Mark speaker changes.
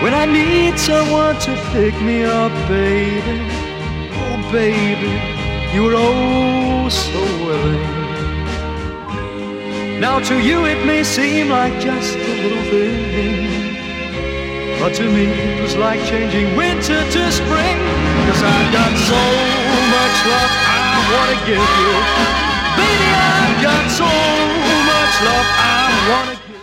Speaker 1: when I need someone to pick me up, baby. Oh, baby, you were oh so willing. Now to you it may seem like just a little thing, but to me it was like changing winter to spring. 'Cause I've got so much love I want to give you. Baby, I've got so much love I want to give you.